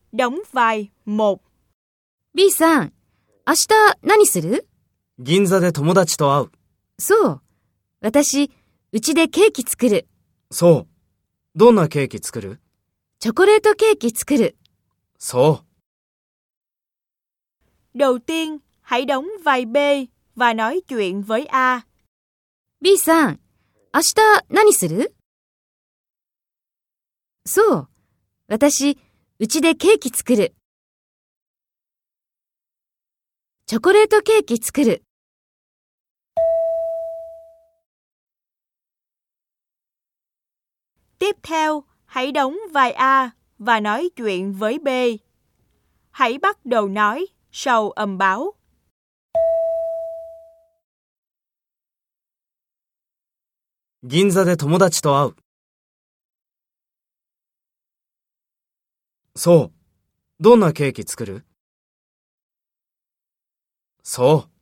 Đóng vai 1。 B さん、明日何する？ 銀座で友達と会う。 そう。私、うちでケーキ作る。 そう。どんなケーキ作る？ チョコレートケーキ作る。 そう。 Đầu tiên, hãy đóng vai B và nói chuyện với A. B さん、明日何する？そう。私、うちでケーキ作る。チョコレートケーキ作る。 Tiếp theo, hãy đóng vai A và nói chuyện với B. Hãy bắt đầu nói sau âm báo. 銀座で友達と会う。そう。どんなケーキ作る？そう。